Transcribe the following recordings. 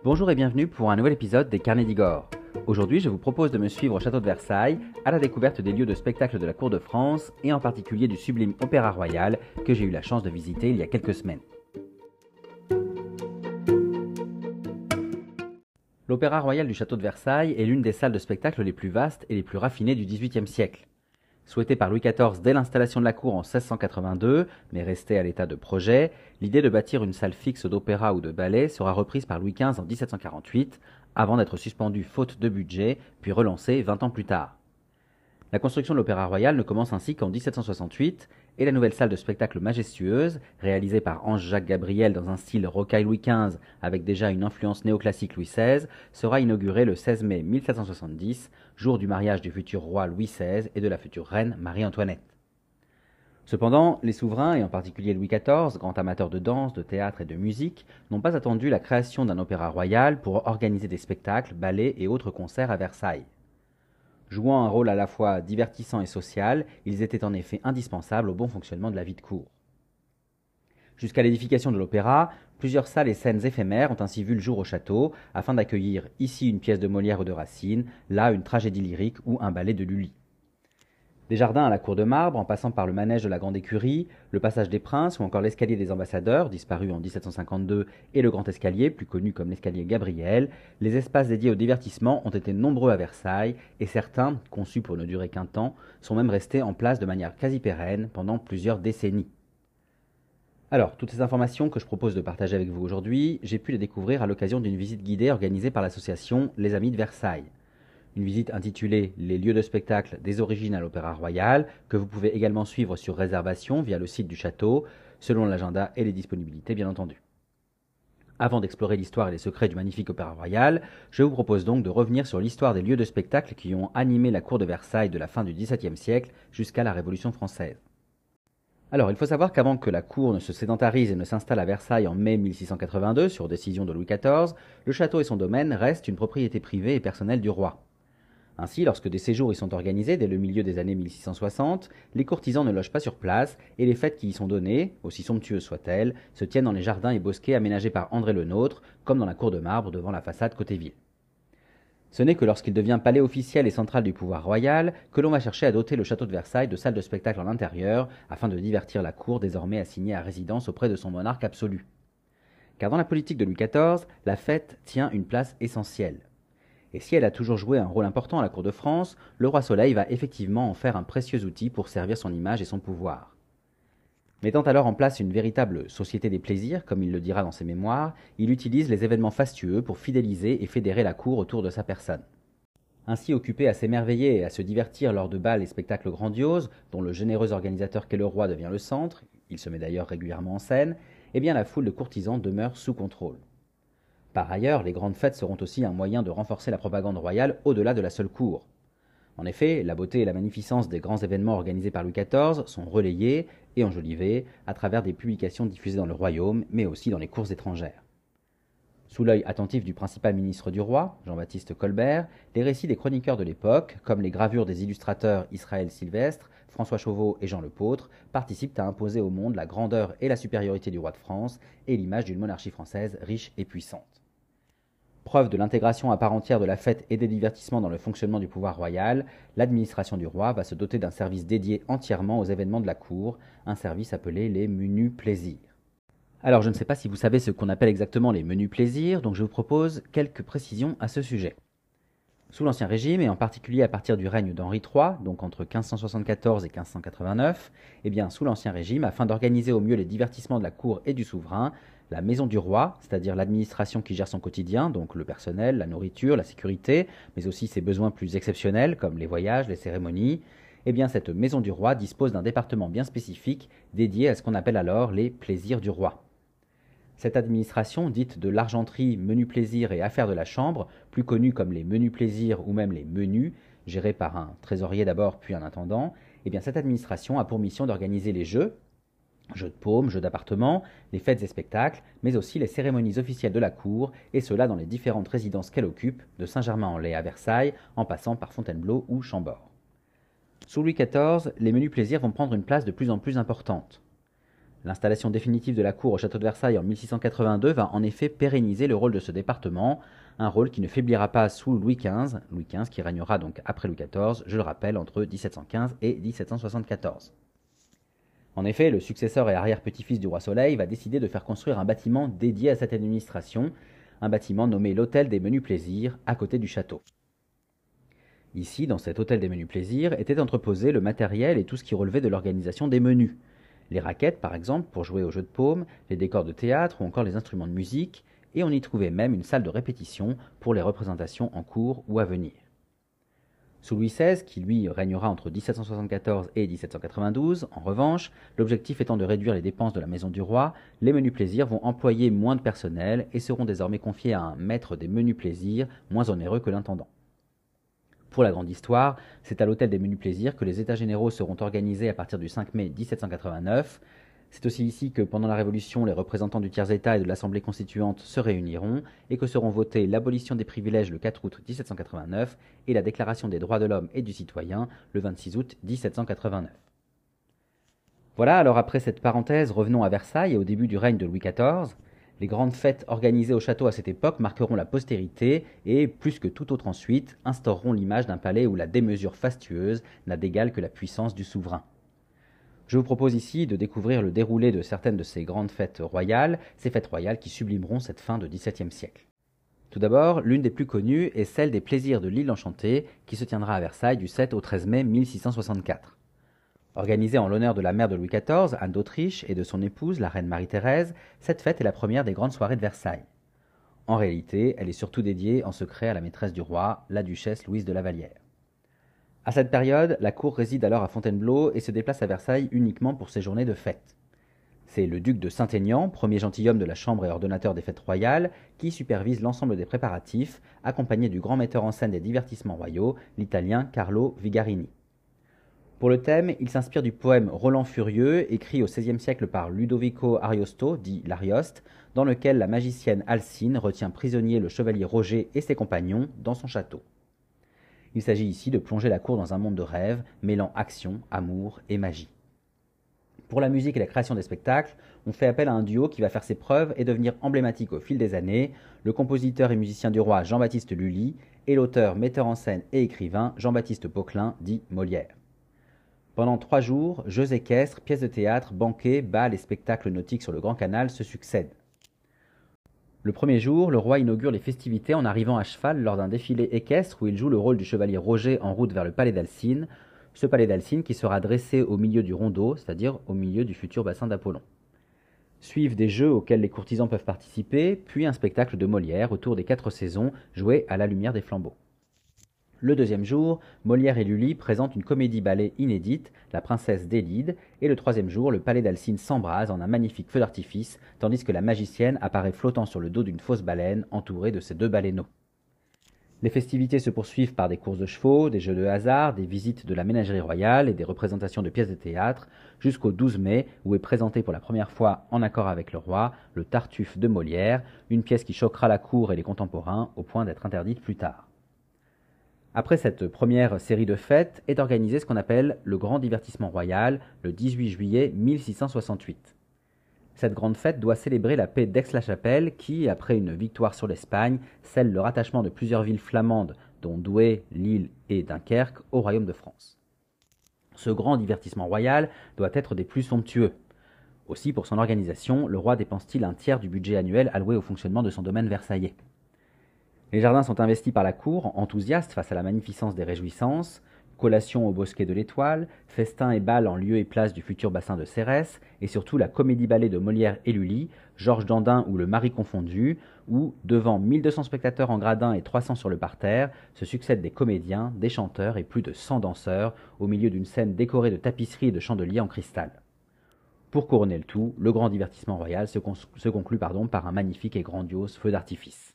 Bonjour et bienvenue pour un nouvel épisode des Carnets d'Igor. Aujourd'hui, je vous propose de me suivre au château de Versailles à la découverte des lieux de spectacle de la cour de France et en particulier du sublime Opéra Royal que j'ai eu la chance de visiter il y a quelques semaines. L'Opéra Royal du château de Versailles est l'une des salles de spectacle les plus vastes et les plus raffinées du XVIIIe siècle. Souhaitée par Louis XIV dès l'installation de la cour en 1682, mais restée à l'état de projet, l'idée de bâtir une salle fixe d'opéra ou de ballet sera reprise par Louis XV en 1748, avant d'être suspendue faute de budget, puis relancée 20 ans plus tard. La construction de l'Opéra Royal ne commence ainsi qu'en 1768, et la nouvelle salle de spectacle majestueuse, réalisée par Ange-Jacques Gabriel dans un style rocaille Louis XV avec déjà une influence néoclassique Louis XVI, sera inaugurée le 16 mai 1770, jour du mariage du futur roi Louis XVI et de la future reine Marie-Antoinette. Cependant, les souverains, et en particulier Louis XIV, grand amateur de danse, de théâtre et de musique, n'ont pas attendu la création d'un opéra royal pour organiser des spectacles, ballets et autres concerts à Versailles. Jouant un rôle à la fois divertissant et social, ils étaient en effet indispensables au bon fonctionnement de la vie de cour. Jusqu'à l'édification de l'opéra, plusieurs salles et scènes éphémères ont ainsi vu le jour au château, afin d'accueillir ici une pièce de Molière ou de Racine, là une tragédie lyrique ou un ballet de Lully. Des jardins à la cour de marbre, en passant par le manège de la grande écurie, le passage des princes ou encore l'escalier des ambassadeurs, disparu en 1752, et le grand escalier, plus connu comme l'escalier Gabriel, les espaces dédiés au divertissement ont été nombreux à Versailles, et certains, conçus pour ne durer qu'un temps, sont même restés en place de manière quasi pérenne pendant plusieurs décennies. Alors, toutes ces informations que je propose de partager avec vous aujourd'hui, j'ai pu les découvrir à l'occasion d'une visite guidée organisée par l'association Les Amis de Versailles. Une visite intitulée « Les lieux de spectacle des origines à l'Opéra Royal » que vous pouvez également suivre sur réservation via le site du château, selon l'agenda et les disponibilités bien entendu. Avant d'explorer l'histoire et les secrets du magnifique Opéra Royal, je vous propose donc de revenir sur l'histoire des lieux de spectacle qui ont animé la cour de Versailles de la fin du XVIIe siècle jusqu'à la Révolution française. Alors, il faut savoir qu'avant que la cour ne se sédentarise et ne s'installe à Versailles en mai 1682, sur décision de Louis XIV, le château et son domaine restent une propriété privée et personnelle du roi. Ainsi, lorsque des séjours y sont organisés dès le milieu des années 1660, les courtisans ne logent pas sur place et les fêtes qui y sont données, aussi somptueuses soient-elles, se tiennent dans les jardins et bosquets aménagés par André Le Nôtre, comme dans la cour de marbre devant la façade côté ville. Ce n'est que lorsqu'il devient palais officiel et central du pouvoir royal que l'on va chercher à doter le château de Versailles de salles de spectacle en intérieur afin de divertir la cour désormais assignée à résidence auprès de son monarque absolu. Car dans la politique de Louis XIV, la fête tient une place essentielle. Et si elle a toujours joué un rôle important à la cour de France, le roi Soleil va effectivement en faire un précieux outil pour servir son image et son pouvoir. Mettant alors en place une véritable société des plaisirs, comme il le dira dans ses mémoires, il utilise les événements fastueux pour fidéliser et fédérer la cour autour de sa personne. Ainsi occupé à s'émerveiller et à se divertir lors de bals et spectacles grandioses, dont le généreux organisateur qu'est le roi devient le centre, il se met d'ailleurs régulièrement en scène, eh bien la foule de courtisans demeure sous contrôle. Par ailleurs, les grandes fêtes seront aussi un moyen de renforcer la propagande royale au-delà de la seule cour. En effet, la beauté et la magnificence des grands événements organisés par Louis XIV sont relayés et enjolivés à travers des publications diffusées dans le royaume, mais aussi dans les cours étrangères. Sous l'œil attentif du principal ministre du roi, Jean-Baptiste Colbert, les récits des chroniqueurs de l'époque, comme les gravures des illustrateurs Israël Sylvestre, François Chauveau et Jean Lepôtre, participent à imposer au monde la grandeur et la supériorité du roi de France et l'image d'une monarchie française riche et puissante. Preuve de l'intégration à part entière de la fête et des divertissements dans le fonctionnement du pouvoir royal, l'administration du roi va se doter d'un service dédié entièrement aux événements de la cour, un service appelé les menus plaisirs. Alors je ne sais pas si vous savez ce qu'on appelle exactement les menus plaisirs, donc je vous propose quelques précisions à ce sujet. Sous l'Ancien Régime, et en particulier à partir du règne d'Henri III, donc entre 1574 et 1589, eh bien sous l'Ancien Régime, afin d'organiser au mieux les divertissements de la cour et du souverain, la maison du roi, c'est-à-dire l'administration qui gère son quotidien, donc le personnel, la nourriture, la sécurité, mais aussi ses besoins plus exceptionnels comme les voyages, les cérémonies, eh bien cette maison du roi dispose d'un département bien spécifique dédié à ce qu'on appelle alors les plaisirs du roi. Cette administration, dite de l'argenterie, menus plaisirs et affaires de la chambre, plus connue comme les menus plaisirs ou même les menus, gérés par un trésorier d'abord puis un intendant, eh bien cette administration a pour mission d'organiser les jeux de paume, jeux d'appartement, les fêtes et spectacles, mais aussi les cérémonies officielles de la cour, et cela dans les différentes résidences qu'elle occupe, de Saint-Germain-en-Laye à Versailles, en passant par Fontainebleau ou Chambord. Sous Louis XIV, les menus plaisirs vont prendre une place de plus en plus importante. L'installation définitive de la cour au château de Versailles en 1682 va en effet pérenniser le rôle de ce département, un rôle qui ne faiblira pas sous Louis XV qui régnera donc après Louis XIV, je le rappelle, entre 1715 et 1774. En effet, le successeur et arrière-petit-fils du roi Soleil va décider de faire construire un bâtiment dédié à cette administration, un bâtiment nommé l'Hôtel des Menus Plaisirs, à côté du château. Ici, dans cet hôtel des Menus Plaisirs, était entreposé le matériel et tout ce qui relevait de l'organisation des menus. Les raquettes, par exemple, pour jouer au jeu de paume, les décors de théâtre ou encore les instruments de musique, et on y trouvait même une salle de répétition pour les représentations en cours ou à venir. Sous Louis XVI, qui lui régnera entre 1774 et 1792, en revanche, l'objectif étant de réduire les dépenses de la maison du roi, les menus plaisirs vont employer moins de personnel et seront désormais confiés à un maître des menus plaisirs, moins onéreux que l'intendant. Pour la grande histoire, c'est à l'hôtel des Menus Plaisirs que les états généraux seront organisés à partir du 5 mai 1789. C'est aussi ici que, pendant la Révolution, les représentants du tiers-état et de l'Assemblée constituante se réuniront et que seront votés l'abolition des privilèges le 4 août 1789 et la Déclaration des droits de l'homme et du citoyen le 26 août 1789. Voilà, alors après cette parenthèse, revenons à Versailles et au début du règne de Louis XIV. Les grandes fêtes organisées au château à cette époque marqueront la postérité et, plus que tout autre ensuite, instaureront l'image d'un palais où la démesure fastueuse n'a d'égal que la puissance du souverain. Je vous propose ici de découvrir le déroulé de certaines de ces grandes fêtes royales, ces fêtes royales qui sublimeront cette fin de XVIIe siècle. Tout d'abord, l'une des plus connues est celle des plaisirs de l'île Enchantée, qui se tiendra à Versailles du 7 au 13 mai 1664. Organisée en l'honneur de la mère de Louis XIV, Anne d'Autriche, et de son épouse, la reine Marie-Thérèse, cette fête est la première des grandes soirées de Versailles. En réalité, elle est surtout dédiée en secret à la maîtresse du roi, la duchesse Louise de La Vallière. À cette période, la cour réside alors à Fontainebleau et se déplace à Versailles uniquement pour ses journées de fête. C'est le duc de Saint-Aignan, premier gentilhomme de la chambre et ordonnateur des fêtes royales, qui supervise l'ensemble des préparatifs, accompagné du grand metteur en scène des divertissements royaux, l'italien Carlo Vigarini. Pour le thème, il s'inspire du poème Roland Furieux, écrit au XVIe siècle par Ludovico Ariosto, dit l'Arioste, dans lequel la magicienne Alcine retient prisonnier le chevalier Roger et ses compagnons dans son château. Il s'agit ici de plonger la cour dans un monde de rêve, mêlant action, amour et magie. Pour la musique et la création des spectacles, on fait appel à un duo qui va faire ses preuves et devenir emblématique au fil des années, le compositeur et musicien du roi Jean-Baptiste Lully et l'auteur, metteur en scène et écrivain Jean-Baptiste Poquelin, dit Molière. Pendant 3 jours, jeux équestres, pièces de théâtre, banquets, bals et spectacles nautiques sur le Grand Canal se succèdent. Le premier jour, le roi inaugure les festivités en arrivant à cheval lors d'un défilé équestre où il joue le rôle du chevalier Roger en route vers le palais d'Alcine, ce palais d'Alcine qui sera dressé au milieu du rondeau, c'est-à-dire au milieu du futur bassin d'Apollon. Suivent des jeux auxquels les courtisans peuvent participer, puis un spectacle de Molière autour des 4 saisons, joué à la lumière des flambeaux. Le deuxième jour, Molière et Lully présentent une comédie-ballet inédite, La princesse d'Élide, et le troisième jour, le palais d'Alcine s'embrase en un magnifique feu d'artifice, tandis que la magicienne apparaît flottant sur le dos d'une fausse baleine, entourée de ses 2 baleineaux. Les festivités se poursuivent par des courses de chevaux, des jeux de hasard, des visites de la ménagerie royale et des représentations de pièces de théâtre, jusqu'au 12 mai, où est présenté pour la première fois, en accord avec le roi, le Tartuffe de Molière, une pièce qui choquera la cour et les contemporains, au point d'être interdite plus tard. Après cette première série de fêtes est organisé ce qu'on appelle le Grand Divertissement Royal, le 18 juillet 1668. Cette grande fête doit célébrer la paix d'Aix-la-Chapelle qui, après une victoire sur l'Espagne, scelle le rattachement de plusieurs villes flamandes, dont Douai, Lille et Dunkerque, au royaume de France. Ce grand divertissement royal doit être des plus somptueux. Aussi, pour son organisation, le roi dépense-t-il un tiers du budget annuel alloué au fonctionnement de son domaine versaillais. Les jardins sont investis par la cour, enthousiaste face à la magnificence des réjouissances, collations au bosquet de l'Étoile, festins et bals en lieu et place du futur bassin de Cérès, et surtout la comédie-ballet de Molière et Lully, Georges Dandin ou Le Mari confondu, où, devant 1200 spectateurs en gradins et 300 sur le parterre, se succèdent des comédiens, des chanteurs et plus de 100 danseurs, au milieu d'une scène décorée de tapisseries et de chandeliers en cristal. Pour couronner le tout, le grand divertissement royal se conclut par un magnifique et grandiose feu d'artifice.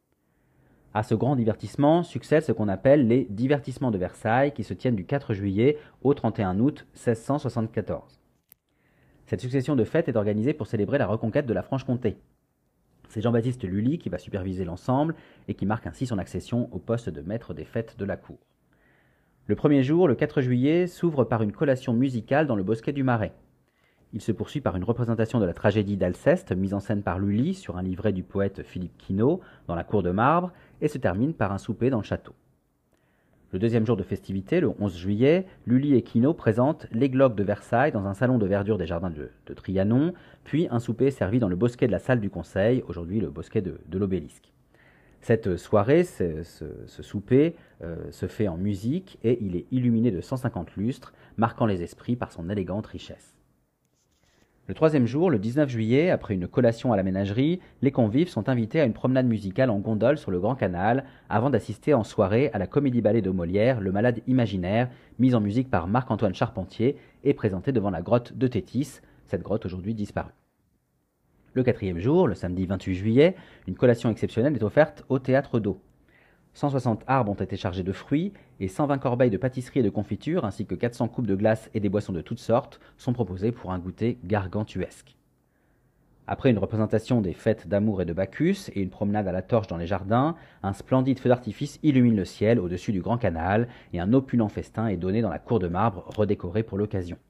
À ce grand divertissement succèdent ce qu'on appelle les divertissements de Versailles qui se tiennent du 4 juillet au 31 août 1674. Cette succession de fêtes est organisée pour célébrer la reconquête de la Franche-Comté. C'est Jean-Baptiste Lully qui va superviser l'ensemble et qui marque ainsi son accession au poste de maître des fêtes de la cour. Le premier jour, le 4 juillet, s'ouvre par une collation musicale dans le bosquet du Marais. Il se poursuit par une représentation de la tragédie d'Alceste, mise en scène par Lully sur un livret du poète Philippe Quinault dans la cour de marbre, et se termine par un souper dans le château. Le deuxième jour de festivité, le 11 juillet, Lully et Quinault présentent l'Églogue de Versailles dans un salon de verdure des jardins de Trianon, puis un souper servi dans le bosquet de la salle du Conseil, aujourd'hui le bosquet de l'Obélisque. Cette soirée, ce souper, se fait en musique et il est illuminé de 150 lustres, marquant les esprits par son élégante richesse. Le troisième jour, le 19 juillet, après une collation à la ménagerie, les convives sont invités à une promenade musicale en gondole sur le Grand Canal, avant d'assister en soirée à la comédie-ballet de Molière, Le Malade imaginaire, mise en musique par Marc-Antoine Charpentier et présentée devant la grotte de Tétis, cette grotte aujourd'hui disparue. Le quatrième jour, le samedi 28 juillet, une collation exceptionnelle est offerte au Théâtre d'Eau. 160 arbres ont été chargés de fruits et 120 corbeilles de pâtisserie et de confiture, ainsi que 400 coupes de glace et des boissons de toutes sortes, sont proposées pour un goûter gargantuesque. Après une représentation des fêtes d'amour et de Bacchus et une promenade à la torche dans les jardins, un splendide feu d'artifice illumine le ciel au-dessus du Grand Canal et un opulent festin est donné dans la cour de marbre redécorée pour l'occasion.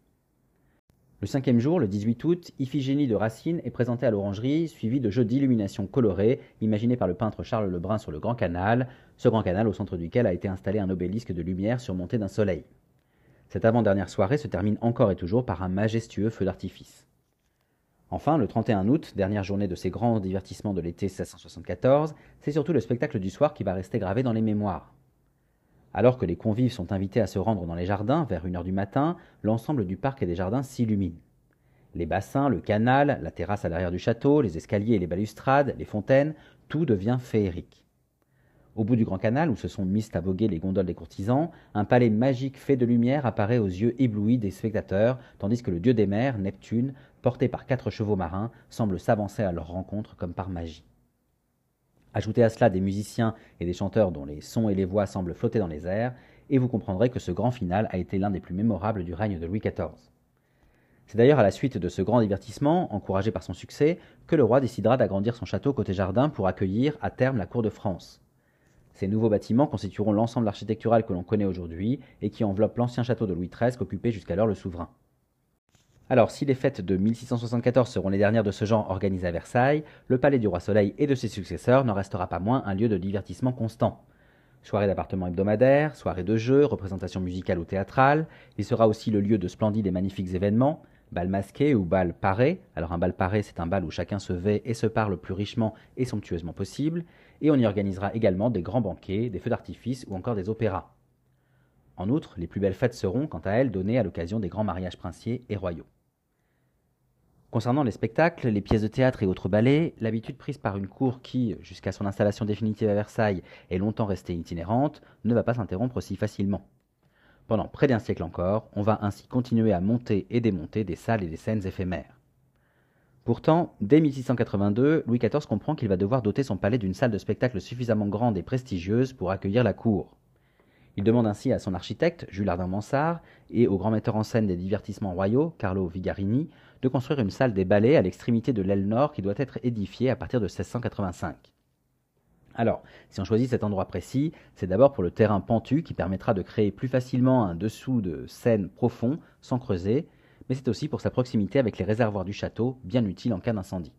Le cinquième jour, le 18 août, Iphigénie de Racine est présentée à l'Orangerie, suivie de jeux d'illumination colorés imaginés par le peintre Charles Lebrun sur le Grand Canal, ce Grand Canal au centre duquel a été installé un obélisque de lumière surmonté d'un soleil. Cette avant-dernière soirée se termine encore et toujours par un majestueux feu d'artifice. Enfin, le 31 août, dernière journée de ces grands divertissements de l'été 1674, c'est surtout le spectacle du soir qui va rester gravé dans les mémoires. Alors que les convives sont invités à se rendre dans les jardins vers 1 heure du matin, l'ensemble du parc et des jardins s'illumine. Les bassins, le canal, la terrasse à l'arrière du château, les escaliers et les balustrades, les fontaines, tout devient féerique. Au bout du grand canal, où se sont mises à voguer les gondoles des courtisans, un palais magique fait de lumière apparaît aux yeux éblouis des spectateurs, tandis que le dieu des mers, Neptune, porté par 4 chevaux marins, semble s'avancer à leur rencontre comme par magie. Ajoutez à cela des musiciens et des chanteurs dont les sons et les voix semblent flotter dans les airs, et vous comprendrez que ce grand final a été l'un des plus mémorables du règne de Louis XIV. C'est d'ailleurs à la suite de ce grand divertissement, encouragé par son succès, que le roi décidera d'agrandir son château côté jardin pour accueillir à terme la cour de France. Ces nouveaux bâtiments constitueront l'ensemble architectural que l'on connaît aujourd'hui et qui enveloppe l'ancien château de Louis XIII qu'occupait jusqu'alors le souverain. Alors, si les fêtes de 1674 seront les dernières de ce genre organisées à Versailles, le palais du Roi Soleil et de ses successeurs n'en restera pas moins un lieu de divertissement constant. Soirées d'appartements hebdomadaires, soirées de jeux, représentations musicales ou théâtrales, il sera aussi le lieu de splendides et magnifiques événements, bal masqué ou bal paré. Alors un bal paré, c'est un bal où chacun se vêt et se parle le plus richement et somptueusement possible, et on y organisera également des grands banquets, des feux d'artifice ou encore des opéras. En outre, les plus belles fêtes seront, quant à elles, données à l'occasion des grands mariages princiers et royaux. Concernant les spectacles, les pièces de théâtre et autres ballets, l'habitude prise par une cour qui, jusqu'à son installation définitive à Versailles, est longtemps restée itinérante, ne va pas s'interrompre si facilement. Pendant près d'un siècle encore, on va ainsi continuer à monter et démonter des salles et des scènes éphémères. Pourtant, dès 1682, Louis XIV comprend qu'il va devoir doter son palais d'une salle de spectacle suffisamment grande et prestigieuse pour accueillir la cour. Il demande ainsi à son architecte, Jules Ardin-Mansart, et au grand metteur en scène des divertissements royaux, Carlo Vigarini, de construire une salle des ballets à l'extrémité de l'aile nord qui doit être édifiée à partir de 1685. Alors, si on choisit cet endroit précis, c'est d'abord pour le terrain pentu qui permettra de créer plus facilement un dessous de scène profond, sans creuser, mais c'est aussi pour sa proximité avec les réservoirs du château, bien utile en cas d'incendie.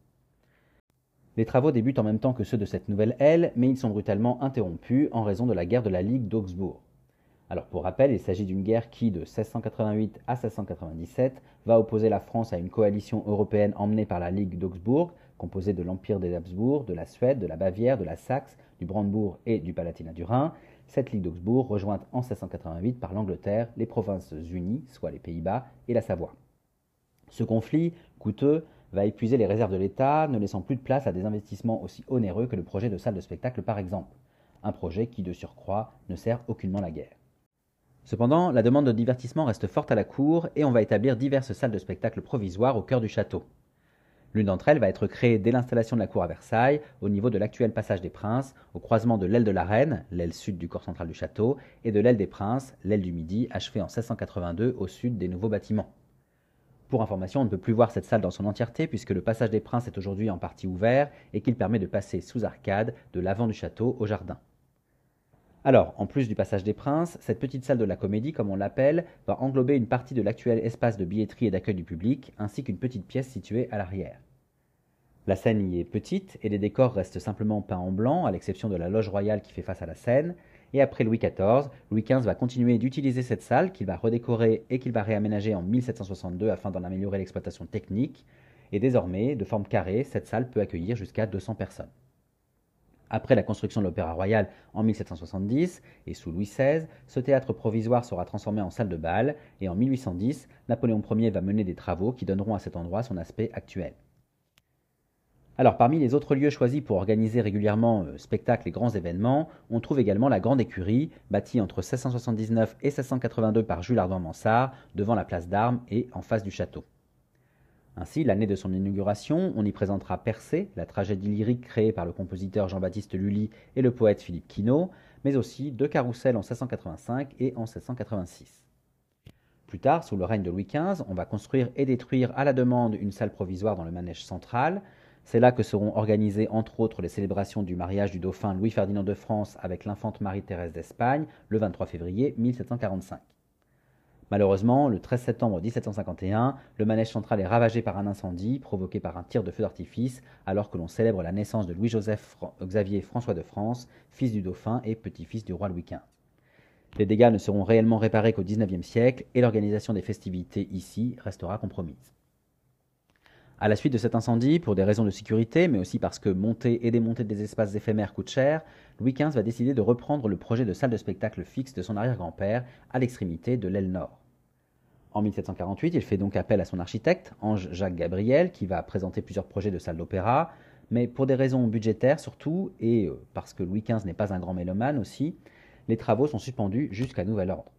Les travaux débutent en même temps que ceux de cette nouvelle aile, mais ils sont brutalement interrompus en raison de la guerre de la Ligue d'Augsbourg. Alors pour rappel, il s'agit d'une guerre qui, de 1688 à 1697, va opposer la France à une coalition européenne emmenée par la Ligue d'Augsbourg, composée de l'Empire des Habsbourg, de la Suède, de la Bavière, de la Saxe, du Brandebourg et du Palatinat du Rhin. Cette Ligue d'Augsbourg rejointe en 1688 par l'Angleterre, les Provinces-Unies, soit les Pays-Bas, et la Savoie. Ce conflit, coûteux, va épuiser les réserves de l'État, ne laissant plus de place à des investissements aussi onéreux que le projet de salle de spectacle par exemple. Un projet qui, de surcroît, ne sert aucunement la guerre. Cependant, la demande de divertissement reste forte à la cour et on va établir diverses salles de spectacle provisoires au cœur du château. L'une d'entre elles va être créée dès l'installation de la cour à Versailles, au niveau de l'actuel passage des Princes, au croisement de l'aile de la Reine, l'aile sud du corps central du château, et de l'aile des Princes, l'aile du Midi, achevée en 1682 au sud des nouveaux bâtiments. Pour information, on ne peut plus voir cette salle dans son entièreté puisque le passage des Princes est aujourd'hui en partie ouvert et qu'il permet de passer sous arcade de l'avant du château au jardin. Alors, en plus du Passage des Princes, cette petite salle de la Comédie, comme on l'appelle, va englober une partie de l'actuel espace de billetterie et d'accueil du public, ainsi qu'une petite pièce située à l'arrière. La scène y est petite et les décors restent simplement peints en blanc, à l'exception de la loge royale qui fait face à la scène. Et après Louis XIV, Louis XV va continuer d'utiliser cette salle qu'il va redécorer et qu'il va réaménager en 1762 afin d'en améliorer l'exploitation technique. Et désormais, de forme carrée, cette salle peut accueillir jusqu'à 200 personnes. Après la construction de l'Opéra Royal en 1770 et sous Louis XVI, ce théâtre provisoire sera transformé en salle de bal et en 1810, Napoléon Ier va mener des travaux qui donneront à cet endroit son aspect actuel. Alors, parmi les autres lieux choisis pour organiser régulièrement spectacles et grands événements, on trouve également la Grande Écurie, bâtie entre 1679 et 1682 par Jules Ardouin-Mansart, devant la place d'Armes et en face du château. Ainsi, l'année de son inauguration, on y présentera Persée, la tragédie lyrique créée par le compositeur Jean-Baptiste Lully et le poète Philippe Quinault, mais aussi deux carrousels en 1685 et en 1686. Plus tard, sous le règne de Louis XV, on va construire et détruire à la demande une salle provisoire dans le manège central. C'est là que seront organisées entre autres les célébrations du mariage du dauphin Louis-Ferdinand de France avec l'infante Marie-Thérèse d'Espagne le 23 février 1745. Malheureusement, le 13 septembre 1751, le manège central est ravagé par un incendie provoqué par un tir de feu d'artifice alors que l'on célèbre la naissance de Louis-Joseph Xavier François de France, fils du dauphin et petit-fils du roi Louis XV. Les dégâts ne seront réellement réparés qu'au XIXe siècle et l'organisation des festivités ici restera compromise. À la suite de cet incendie, pour des raisons de sécurité, mais aussi parce que monter et démonter des espaces éphémères coûte cher, Louis XV va décider de reprendre le projet de salle de spectacle fixe de son arrière-grand-père à l'extrémité de l'aile nord. En 1748, il fait donc appel à son architecte, Ange-Jacques Gabriel, qui va présenter plusieurs projets de salle d'opéra, mais pour des raisons budgétaires surtout, et parce que Louis XV n'est pas un grand mélomane aussi, les travaux sont suspendus jusqu'à nouvel ordre.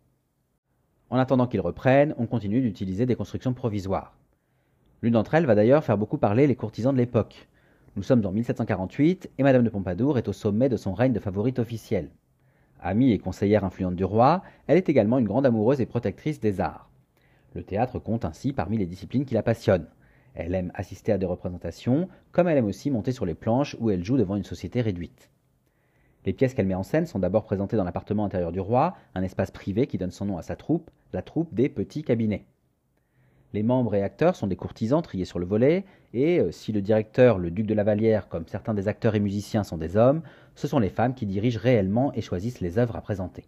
En attendant qu'ils reprennent, on continue d'utiliser des constructions provisoires. L'une d'entre elles va d'ailleurs faire beaucoup parler les courtisans de l'époque. Nous sommes en 1748 et Madame de Pompadour est au sommet de son règne de favorite officielle. Amie et conseillère influente du roi, elle est également une grande amoureuse et protectrice des arts. Le théâtre compte ainsi parmi les disciplines qui la passionnent. Elle aime assister à des représentations, comme elle aime aussi monter sur les planches où elle joue devant une société réduite. Les pièces qu'elle met en scène sont d'abord présentées dans l'appartement intérieur du roi, un espace privé qui donne son nom à sa troupe, la troupe des petits cabinets. Les membres et acteurs sont des courtisans triés sur le volet, et si le directeur, le duc de la Vallière, comme certains des acteurs et musiciens sont des hommes, ce sont les femmes qui dirigent réellement et choisissent les œuvres à présenter.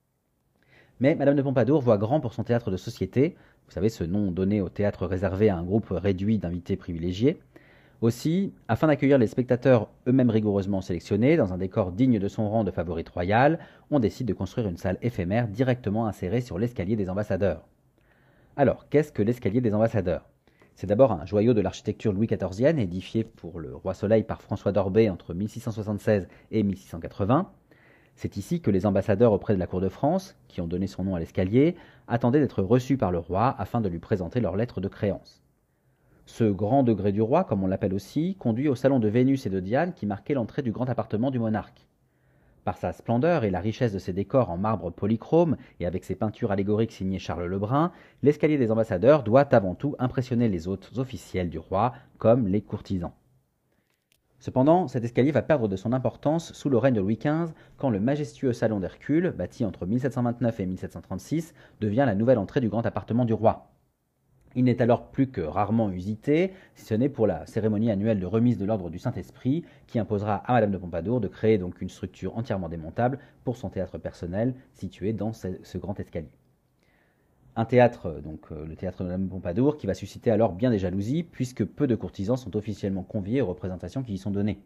Mais Madame de Pompadour voit grand pour son théâtre de société, vous savez ce nom donné au théâtre réservé à un groupe réduit d'invités privilégiés. Aussi, afin d'accueillir les spectateurs eux-mêmes rigoureusement sélectionnés, dans un décor digne de son rang de favorite royale, on décide de construire une salle éphémère directement insérée sur l'escalier des ambassadeurs. Alors, qu'est-ce que l'escalier des ambassadeurs? C'est d'abord un joyau de l'architecture Louis XIVienne, édifié pour le roi Soleil par François d'Orbay entre 1676 et 1680. C'est ici que les ambassadeurs auprès de la cour de France, qui ont donné son nom à l'escalier, attendaient d'être reçus par le roi afin de lui présenter leurs lettres de créance. Ce grand degré du roi, comme on l'appelle aussi, conduit au salon de Vénus et de Diane qui marquait l'entrée du grand appartement du monarque. Par sa splendeur et la richesse de ses décors en marbre polychrome et avec ses peintures allégoriques signées Charles Lebrun, l'escalier des ambassadeurs doit avant tout impressionner les hôtes officiels du roi, comme les courtisans. Cependant, cet escalier va perdre de son importance sous le règne de Louis XV, quand le majestueux salon d'Hercule, bâti entre 1729 et 1736, devient la nouvelle entrée du grand appartement du roi. Il n'est alors plus que rarement usité, si ce n'est pour la cérémonie annuelle de remise de l'ordre du Saint-Esprit, qui imposera à Madame de Pompadour de créer donc une structure entièrement démontable pour son théâtre personnel, situé dans ce grand escalier. Un théâtre, donc le théâtre de Madame de Pompadour, qui va susciter alors bien des jalousies, puisque peu de courtisans sont officiellement conviés aux représentations qui y sont données.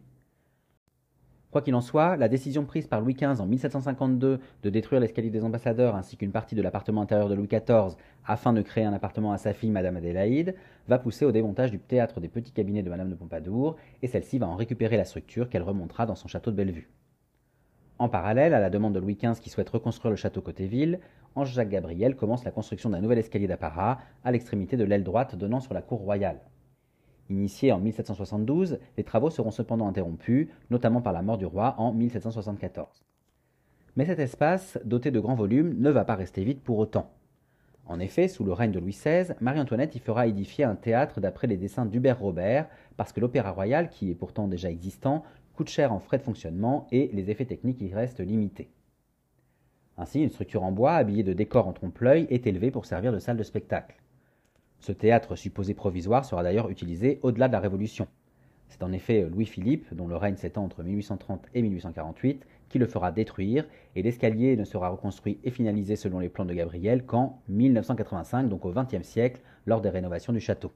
Quoi qu'il en soit, la décision prise par Louis XV en 1752 de détruire l'escalier des ambassadeurs ainsi qu'une partie de l'appartement intérieur de Louis XIV afin de créer un appartement à sa fille Madame Adélaïde va pousser au démontage du théâtre des petits cabinets de Madame de Pompadour et celle-ci va en récupérer la structure qu'elle remontera dans son château de Bellevue. En parallèle, à la demande de Louis XV qui souhaite reconstruire le château Côté-Ville, Ange-Jacques Gabriel commence la construction d'un nouvel escalier d'apparat à l'extrémité de l'aile droite donnant sur la cour royale. Initiés en 1772, les travaux seront cependant interrompus, notamment par la mort du roi en 1774. Mais cet espace, doté de grands volumes, ne va pas rester vide pour autant. En effet, sous le règne de Louis XVI, Marie-Antoinette y fera édifier un théâtre d'après les dessins d'Hubert Robert, parce que l'Opéra Royal, qui est pourtant déjà existant, coûte cher en frais de fonctionnement et les effets techniques y restent limités. Ainsi, une structure en bois habillée de décors en trompe-l'œil est élevée pour servir de salle de spectacle. Ce théâtre supposé provisoire sera d'ailleurs utilisé au-delà de la Révolution. C'est en effet Louis-Philippe, dont le règne s'étend entre 1830 et 1848, qui le fera détruire, et l'escalier ne sera reconstruit et finalisé selon les plans de Gabriel qu'en 1985, donc au XXe siècle, lors des rénovations du château.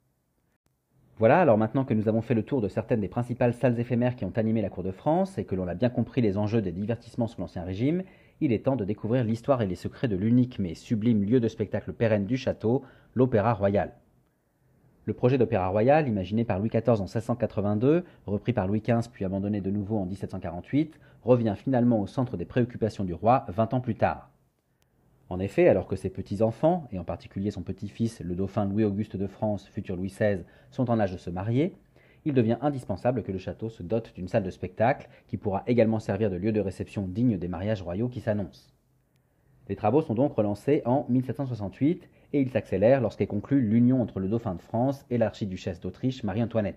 Voilà, alors maintenant que nous avons fait le tour de certaines des principales salles éphémères qui ont animé la cour de France et que l'on a bien compris les enjeux des divertissements sous l'Ancien Régime, il est temps de découvrir l'histoire et les secrets de l'unique mais sublime lieu de spectacle pérenne du château, l'Opéra Royal. Le projet d'Opéra Royal, imaginé par Louis XIV en 1682, repris par Louis XV puis abandonné de nouveau en 1748, revient finalement au centre des préoccupations du roi 20 ans plus tard. En effet, alors que ses petits-enfants, et en particulier son petit-fils, le dauphin Louis-Auguste de France, futur Louis XVI, sont en âge de se marier, il devient indispensable que le château se dote d'une salle de spectacle qui pourra également servir de lieu de réception digne des mariages royaux qui s'annoncent. Les travaux sont donc relancés en 1768 et ils s'accélèrent lorsqu'est conclue l'union entre le dauphin de France et l'archiduchesse d'Autriche Marie-Antoinette.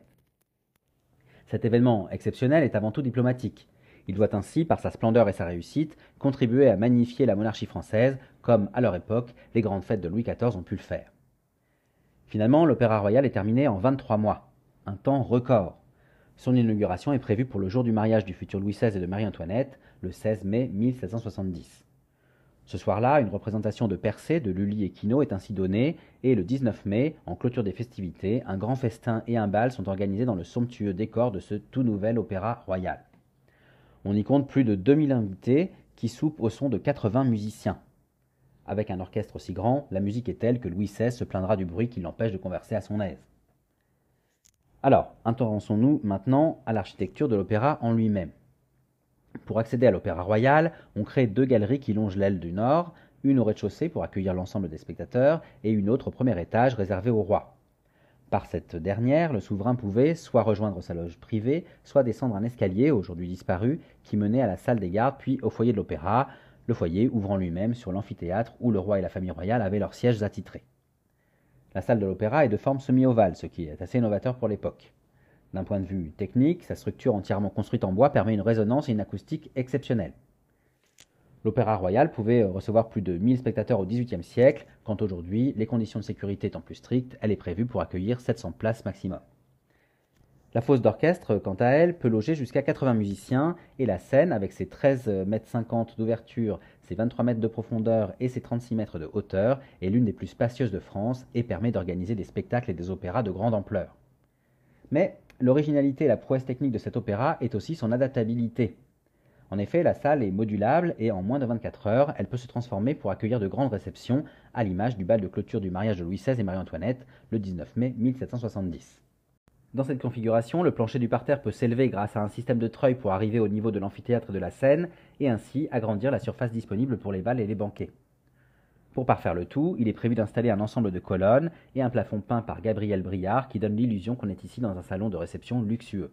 Cet événement exceptionnel est avant tout diplomatique. Il doit ainsi, par sa splendeur et sa réussite, contribuer à magnifier la monarchie française, comme, à leur époque, les grandes fêtes de Louis XIV ont pu le faire. Finalement, l'Opéra Royal est terminé en 23 mois, un temps record. Son inauguration est prévue pour le jour du mariage du futur Louis XVI et de Marie-Antoinette, le 16 mai 1770. Ce soir-là, une représentation de Persée, de Lully et Quinault est ainsi donnée, et le 19 mai, en clôture des festivités, un grand festin et un bal sont organisés dans le somptueux décor de ce tout nouvel Opéra Royal. On y compte plus de 2000 invités qui soupent au son de 80 musiciens. Avec un orchestre aussi grand, la musique est telle que Louis XVI se plaindra du bruit qui l'empêche de converser à son aise. Alors, intéressons-nous maintenant à l'architecture de l'opéra en lui-même. Pour accéder à l'Opéra Royal, on crée 2 galeries qui longent l'aile du nord, une au rez-de-chaussée pour accueillir l'ensemble des spectateurs et une autre au premier étage réservée au roi. Par cette dernière, le souverain pouvait soit rejoindre sa loge privée, soit descendre un escalier, aujourd'hui disparu, qui menait à la salle des gardes puis au foyer de l'opéra, le foyer ouvrant lui-même sur l'amphithéâtre où le roi et la famille royale avaient leurs sièges attitrés. La salle de l'opéra est de forme semi-ovale, ce qui est assez novateur pour l'époque. D'un point de vue technique, sa structure entièrement construite en bois permet une résonance et une acoustique exceptionnelles. L'Opéra Royal pouvait recevoir plus de 1000 spectateurs au XVIIIe siècle, quand aujourd'hui, les conditions de sécurité étant plus strictes, elle est prévue pour accueillir 700 places maximum. La fosse d'orchestre, quant à elle, peut loger jusqu'à 80 musiciens, et la scène, avec ses 13,50 m d'ouverture, ses 23 mètres de profondeur et ses 36 mètres de hauteur, est l'une des plus spacieuses de France et permet d'organiser des spectacles et des opéras de grande ampleur. Mais l'originalité et la prouesse technique de cet opéra est aussi son adaptabilité. En effet, la salle est modulable et en moins de 24 heures, elle peut se transformer pour accueillir de grandes réceptions, à l'image du bal de clôture du mariage de Louis XVI et Marie-Antoinette, le 19 mai 1770. Dans cette configuration, le plancher du parterre peut s'élever grâce à un système de treuil pour arriver au niveau de l'amphithéâtre et de la scène, et ainsi agrandir la surface disponible pour les bals et les banquets. Pour parfaire le tout, il est prévu d'installer un ensemble de colonnes et un plafond peint par Gabriel Briard qui donne l'illusion qu'on est ici dans un salon de réception luxueux.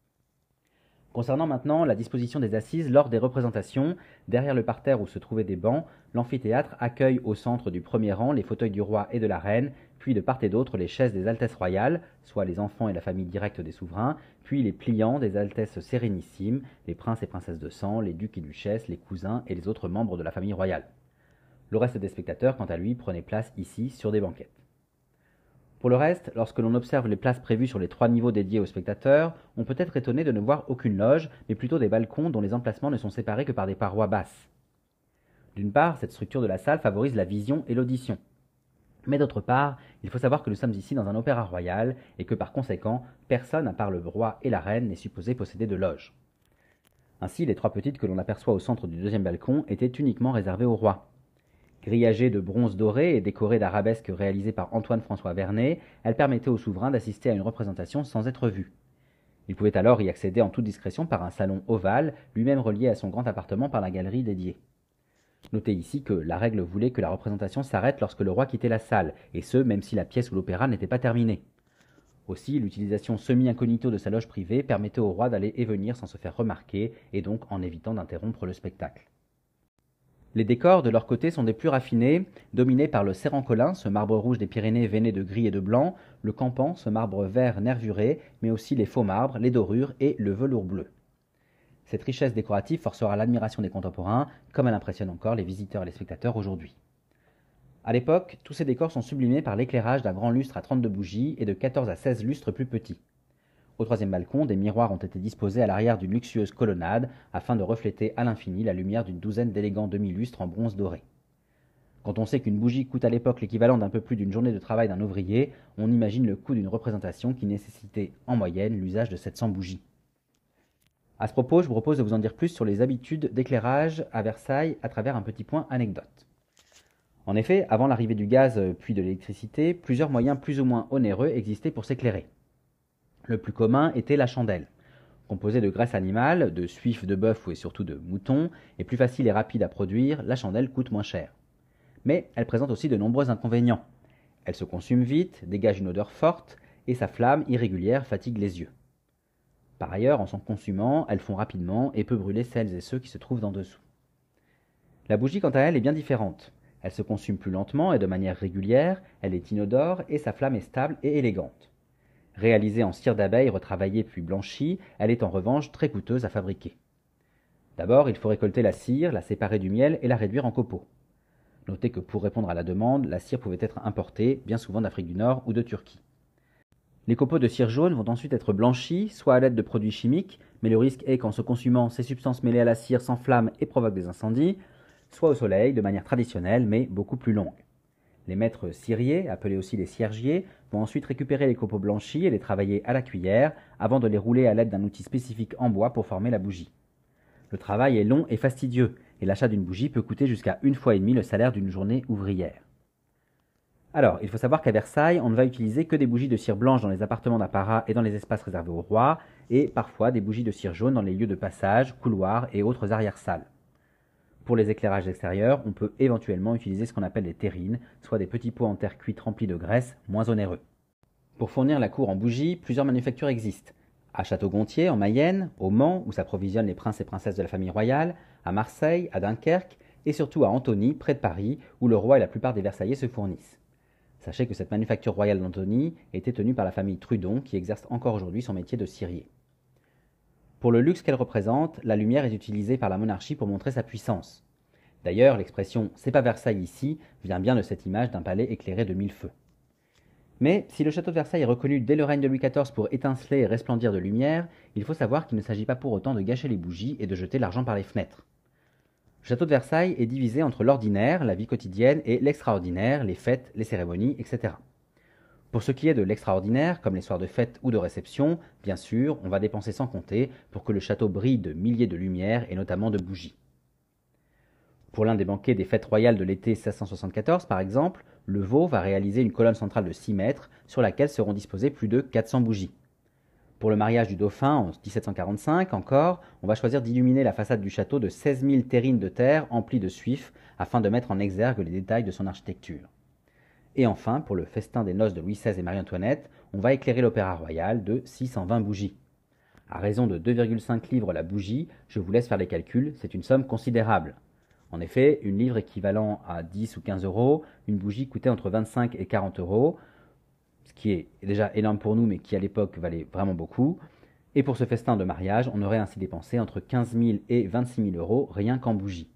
Concernant maintenant la disposition des assises lors des représentations, derrière le parterre où se trouvaient des bancs, l'amphithéâtre accueille au centre du premier rang les fauteuils du roi et de la reine, puis de part et d'autre les chaises des altesses royales, soit les enfants et la famille directe des souverains, puis les pliants des altesses sérénissimes, les princes et princesses de sang, les ducs et duchesses, les cousins et les autres membres de la famille royale. Le reste des spectateurs, quant à lui, prenait place ici sur des banquettes. Pour le reste, lorsque l'on observe les places prévues sur les 3 niveaux dédiés aux spectateurs, on peut être étonné de ne voir aucune loge, mais plutôt des balcons dont les emplacements ne sont séparés que par des parois basses. D'une part, cette structure de la salle favorise la vision et l'audition. Mais d'autre part, il faut savoir que nous sommes ici dans un opéra royal et que par conséquent, personne à part le roi et la reine n'est supposé posséder de loge. Ainsi, les 3 petites que l'on aperçoit au centre du deuxième balcon étaient uniquement réservées au roi. Grillagée de bronze doré et décorée d'arabesques réalisées par Antoine-François Vernet, elle permettait au souverain d'assister à une représentation sans être vu. Il pouvait alors y accéder en toute discrétion par un salon ovale, lui-même relié à son grand appartement par la galerie dédiée. Notez ici que la règle voulait que la représentation s'arrête lorsque le roi quittait la salle, et ce, même si la pièce ou l'opéra n'était pas terminée. Aussi, l'utilisation semi-incognito de sa loge privée permettait au roi d'aller et venir sans se faire remarquer, et donc en évitant d'interrompre le spectacle. Les décors, de leur côté, sont des plus raffinés, dominés par le sérancolin, ce marbre rouge des Pyrénées veiné de gris et de blanc, le campan, ce marbre vert nervuré, mais aussi les faux marbres, les dorures et le velours bleu. Cette richesse décorative forcera l'admiration des contemporains, comme elle impressionne encore les visiteurs et les spectateurs aujourd'hui. À l'époque, tous ces décors sont sublimés par l'éclairage d'un grand lustre à 32 bougies et de 14 à 16 lustres plus petits. Au troisième balcon, des miroirs ont été disposés à l'arrière d'une luxueuse colonnade afin de refléter à l'infini la lumière d'une douzaine d'élégants demi-lustres en bronze doré. Quand on sait qu'une bougie coûte à l'époque l'équivalent d'un peu plus d'une journée de travail d'un ouvrier, on imagine le coût d'une représentation qui nécessitait en moyenne l'usage de 700 bougies. À ce propos, je vous propose de vous en dire plus sur les habitudes d'éclairage à Versailles à travers un petit point anecdote. En effet, avant l'arrivée du gaz puis de l'électricité, plusieurs moyens plus ou moins onéreux existaient pour s'éclairer. Le plus commun était la chandelle. Composée de graisse animale, de suif de bœuf et surtout de mouton, et plus facile et rapide à produire, la chandelle coûte moins cher. Mais elle présente aussi de nombreux inconvénients. Elle se consume vite, dégage une odeur forte, et sa flamme irrégulière fatigue les yeux. Par ailleurs, en s'en consumant, elles fond rapidement et peut brûler celles et ceux qui se trouvent en dessous. La bougie, quant à elle, est bien différente. Elle se consume plus lentement et de manière régulière, elle est inodore et sa flamme est stable et élégante. Réalisée en cire d'abeille retravaillée puis blanchie, elle est en revanche très coûteuse à fabriquer. D'abord, il faut récolter la cire, la séparer du miel et la réduire en copeaux. Notez que pour répondre à la demande, la cire pouvait être importée, bien souvent d'Afrique du Nord ou de Turquie. Les copeaux de cire jaune vont ensuite être blanchis, soit à l'aide de produits chimiques, mais le risque est qu'en se consumant, ces substances mêlées à la cire s'enflamment et provoquent des incendies, soit au soleil, de manière traditionnelle, mais beaucoup plus longue. Les maîtres ciriers, appelés aussi les ciergiers, vont ensuite récupérer les copeaux blanchis et les travailler à la cuillère, avant de les rouler à l'aide d'un outil spécifique en bois pour former la bougie. Le travail est long et fastidieux, et l'achat d'une bougie peut coûter jusqu'à 1,5 fois le salaire d'une journée ouvrière. Alors, il faut savoir qu'à Versailles, on ne va utiliser que des bougies de cire blanche dans les appartements d'apparat et dans les espaces réservés au roi, et parfois des bougies de cire jaune dans les lieux de passage, couloirs et autres arrière-salles. Pour les éclairages extérieurs, on peut éventuellement utiliser ce qu'on appelle des terrines, soit des petits pots en terre cuite remplis de graisse, moins onéreux. Pour fournir la cour en bougies, plusieurs manufactures existent. À Château-Gontier, en Mayenne, au Mans, où s'approvisionnent les princes et princesses de la famille royale, à Marseille, à Dunkerque, et surtout à Antony, près de Paris, où le roi et la plupart des Versaillais se fournissent. Sachez que cette manufacture royale d'Antony était tenue par la famille Trudon, qui exerce encore aujourd'hui son métier de cirier. Pour le luxe qu'elle représente, la lumière est utilisée par la monarchie pour montrer sa puissance. D'ailleurs, l'expression « c'est pas Versailles ici » vient bien de cette image d'un palais éclairé de 1000 feux. Mais si le château de Versailles est reconnu dès le règne de Louis XIV pour étinceler et resplendir de lumière, il faut savoir qu'il ne s'agit pas pour autant de gâcher les bougies et de jeter l'argent par les fenêtres. Le château de Versailles est divisé entre l'ordinaire, la vie quotidienne, et l'extraordinaire, les fêtes, les cérémonies, etc. Pour ce qui est de l'extraordinaire, comme les soirs de fête ou de réception, bien sûr, on va dépenser sans compter pour que le château brille de milliers de lumières et notamment de bougies. Pour l'un des banquets des fêtes royales de l'été 1674, par exemple, le veau va réaliser une colonne centrale de 6 mètres sur laquelle seront disposées plus de 400 bougies. Pour le mariage du dauphin en 1745 encore, on va choisir d'illuminer la façade du château de 16 000 terrines de terre emplies de suif afin de mettre en exergue les détails de son architecture. Et enfin, pour le festin des noces de Louis XVI et Marie-Antoinette, on va éclairer l'Opéra Royal de 620 bougies. À raison de 2,5 livres la bougie, je vous laisse faire les calculs, c'est une somme considérable. En effet, une livre équivalent à 10 ou 15 euros, une bougie coûtait entre 25 et 40 euros, ce qui est déjà énorme pour nous, mais qui à l'époque valait vraiment beaucoup. Et pour ce festin de mariage, on aurait ainsi dépensé entre 15 000 et 26 000 euros rien qu'en bougies.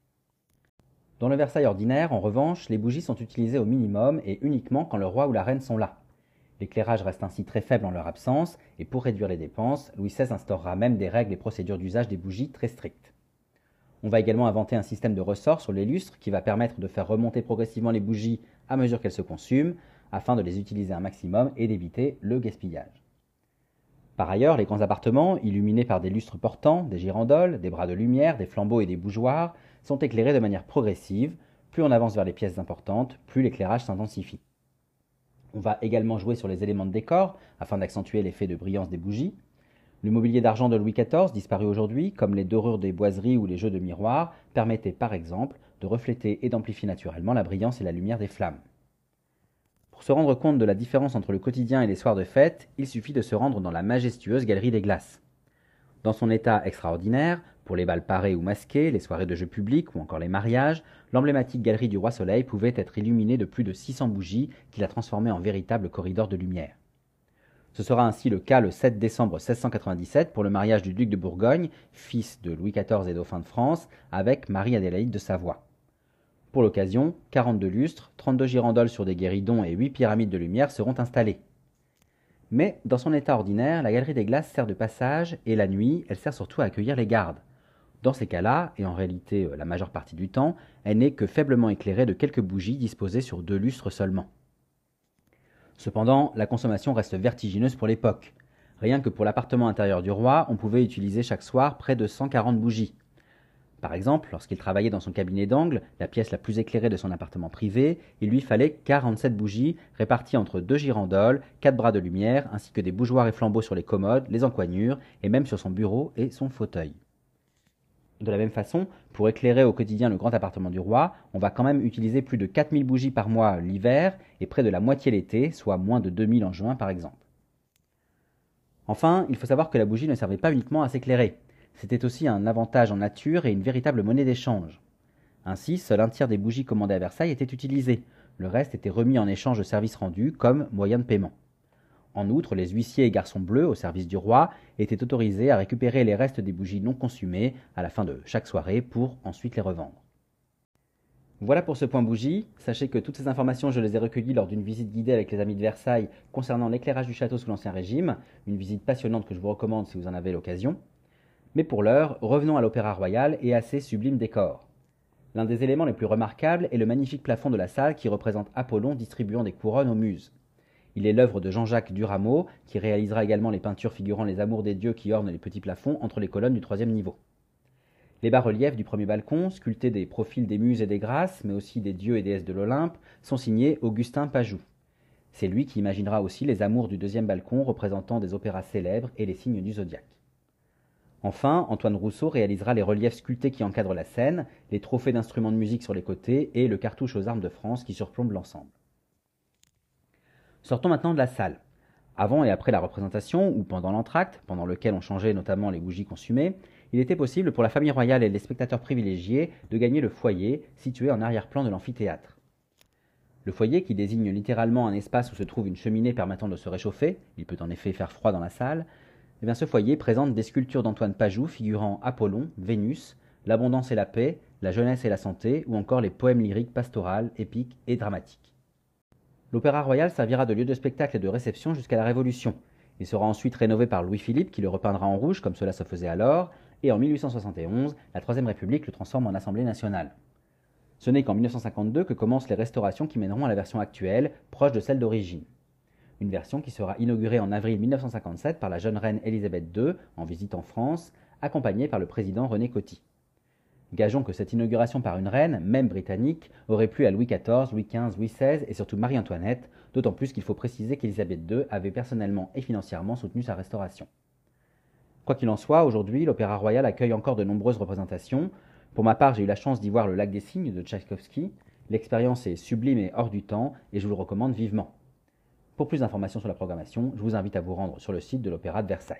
Dans le Versailles ordinaire, en revanche, les bougies sont utilisées au minimum et uniquement quand le roi ou la reine sont là. L'éclairage reste ainsi très faible en leur absence, et pour réduire les dépenses, Louis XVI instaurera même des règles et procédures d'usage des bougies très strictes. On va également inventer un système de ressort sur les lustres qui va permettre de faire remonter progressivement les bougies à mesure qu'elles se consument, afin de les utiliser un maximum et d'éviter le gaspillage. Par ailleurs, les grands appartements, illuminés par des lustres portants, des girandoles, des bras de lumière, des flambeaux et des bougeoirs, sont éclairés de manière progressive. Plus on avance vers les pièces importantes, plus l'éclairage s'intensifie. On va également jouer sur les éléments de décor afin d'accentuer l'effet de brillance des bougies. Le mobilier d'argent de Louis XIV, disparu aujourd'hui, comme les dorures des boiseries ou les jeux de miroirs, permettait par exemple de refléter et d'amplifier naturellement la brillance et la lumière des flammes. Pour se rendre compte de la différence entre le quotidien et les soirs de fête, il suffit de se rendre dans la majestueuse Galerie des Glaces. Dans son état extraordinaire, pour les bals parés ou masqués, les soirées de jeux publics ou encore les mariages, l'emblématique Galerie du Roi Soleil pouvait être illuminée de plus de 600 bougies qui la transformaient en véritable corridor de lumière. Ce sera ainsi le cas le 7 décembre 1697 pour le mariage du duc de Bourgogne, fils de Louis XIV et dauphin de France, avec Marie-Adélaïde de Savoie. Pour l'occasion, 42 lustres, 32 girandoles sur des guéridons et 8 pyramides de lumière seront installées. Mais dans son état ordinaire, la galerie des glaces sert de passage et la nuit, elle sert surtout à accueillir les gardes. Dans ces cas-là, et en réalité la majeure partie du temps, elle n'est que faiblement éclairée de quelques bougies disposées sur 2 lustres seulement. Cependant, la consommation reste vertigineuse pour l'époque. Rien que pour l'appartement intérieur du roi, on pouvait utiliser chaque soir près de 140 bougies. Par exemple, lorsqu'il travaillait dans son cabinet d'angle, la pièce la plus éclairée de son appartement privé, il lui fallait 47 bougies réparties entre 2 girandoles, 4 bras de lumière, ainsi que des bougeoirs et flambeaux sur les commodes, les encoignures, et même sur son bureau et son fauteuil. De la même façon, pour éclairer au quotidien le grand appartement du roi, on va quand même utiliser plus de 4000 bougies par mois l'hiver et près de la moitié l'été, soit moins de 2000 en juin par exemple. Enfin, il faut savoir que la bougie ne servait pas uniquement à s'éclairer. C'était aussi un avantage en nature et une véritable monnaie d'échange. Ainsi, seul un tiers des bougies commandées à Versailles était utilisé. Le reste était remis en échange de services rendus comme moyen de paiement. En outre, les huissiers et garçons bleus au service du roi étaient autorisés à récupérer les restes des bougies non consumées à la fin de chaque soirée pour ensuite les revendre. Voilà pour ce point bougie. Sachez que toutes ces informations, je les ai recueillies lors d'une visite guidée avec les amis de Versailles concernant l'éclairage du château sous l'Ancien Régime, une visite passionnante que je vous recommande si vous en avez l'occasion. Mais pour l'heure, revenons à l'Opéra Royal et à ses sublimes décors. L'un des éléments les plus remarquables est le magnifique plafond de la salle qui représente Apollon distribuant des couronnes aux muses. Il est l'œuvre de Jean-Jacques Durameau, qui réalisera également les peintures figurant les amours des dieux qui ornent les petits plafonds entre les colonnes du troisième niveau. Les bas-reliefs du premier balcon, sculptés des profils des muses et des grâces, mais aussi des dieux et déesses de l'Olympe, sont signés Augustin Pajou. C'est lui qui imaginera aussi les amours du deuxième balcon représentant des opéras célèbres et les signes du zodiaque. Enfin, Antoine Rousseau réalisera les reliefs sculptés qui encadrent la scène, les trophées d'instruments de musique sur les côtés et le cartouche aux armes de France qui surplombe l'ensemble. Sortons maintenant de la salle. Avant et après la représentation, ou pendant l'entracte, pendant lequel on changeait notamment les bougies consumées, il était possible pour la famille royale et les spectateurs privilégiés de gagner le foyer, situé en arrière-plan de l'amphithéâtre. Le foyer, qui désigne littéralement un espace où se trouve une cheminée permettant de se réchauffer, il peut en effet faire froid dans la salle, eh bien ce foyer présente des sculptures d'Antoine Pajou figurant Apollon, Vénus, l'abondance et la paix, la jeunesse et la santé, ou encore les poèmes lyriques pastorales, épiques et dramatiques. L'Opéra Royal servira de lieu de spectacle et de réception jusqu'à la Révolution. Il sera ensuite rénové par Louis-Philippe qui le repeindra en rouge comme cela se faisait alors, et en 1871, la Troisième République le transforme en Assemblée nationale. Ce n'est qu'en 1952 que commencent les restaurations qui mèneront à la version actuelle, proche de celle d'origine. Une version qui sera inaugurée en avril 1957 par la jeune reine Élisabeth II en visite en France, accompagnée par le président René Coty. Gageons que cette inauguration par une reine, même britannique, aurait plu à Louis XIV, Louis XV, Louis XVI et surtout Marie-Antoinette, d'autant plus qu'il faut préciser qu'Élisabeth II avait personnellement et financièrement soutenu sa restauration. Quoi qu'il en soit, aujourd'hui, l'Opéra Royal accueille encore de nombreuses représentations. Pour ma part, j'ai eu la chance d'y voir le Lac des Cygnes de Tchaïkovski. L'expérience est sublime et hors du temps, et je vous le recommande vivement. Pour plus d'informations sur la programmation, je vous invite à vous rendre sur le site de l'Opéra de Versailles.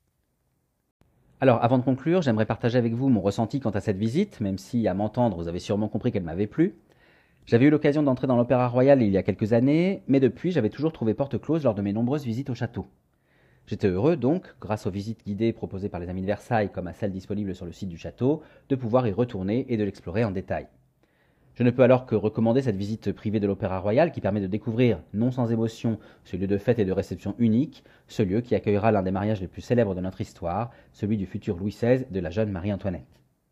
Alors, avant de conclure, j'aimerais partager avec vous mon ressenti quant à cette visite, même si, à m'entendre, vous avez sûrement compris qu'elle m'avait plu. J'avais eu l'occasion d'entrer dans l'Opéra Royal il y a quelques années, mais depuis, j'avais toujours trouvé porte close lors de mes nombreuses visites au château. J'étais heureux donc, grâce aux visites guidées proposées par les amis de Versailles comme à celles disponibles sur le site du château, de pouvoir y retourner et de l'explorer en détail. Je ne peux alors que recommander cette visite privée de l'Opéra Royal qui permet de découvrir, non sans émotion, ce lieu de fête et de réception unique, ce lieu qui accueillera l'un des mariages les plus célèbres de notre histoire, celui du futur Louis XVI et de la jeune Marie-Antoinette.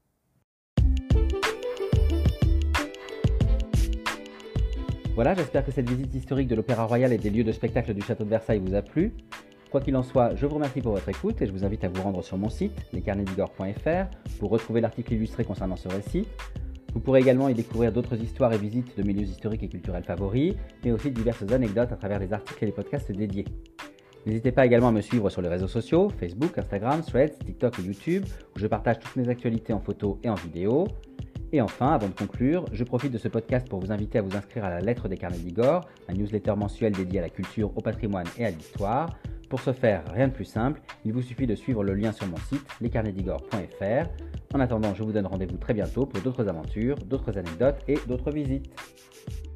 Voilà, j'espère que cette visite historique de l'Opéra Royal et des lieux de spectacle du château de Versailles vous a plu. Quoi qu'il en soit, je vous remercie pour votre écoute et je vous invite à vous rendre sur mon site, lescarnetsdigor.fr, pour retrouver l'article illustré concernant ce récit. Vous pourrez également y découvrir d'autres histoires et visites de mes lieux historiques et culturels favoris, mais aussi diverses anecdotes à travers les articles et les podcasts dédiés. N'hésitez pas également à me suivre sur les réseaux sociaux, Facebook, Instagram, Threads, TikTok et YouTube, où je partage toutes mes actualités en photo et en vidéo. Et enfin, avant de conclure, je profite de ce podcast pour vous inviter à vous inscrire à la Lettre des Carnets d'Igor, un newsletter mensuel dédié à la culture, au patrimoine et à l'histoire. Pour ce faire, rien de plus simple, il vous suffit de suivre le lien sur mon site, lescarnetsdigor.fr. En attendant, je vous donne rendez-vous très bientôt pour d'autres aventures, d'autres anecdotes et d'autres visites.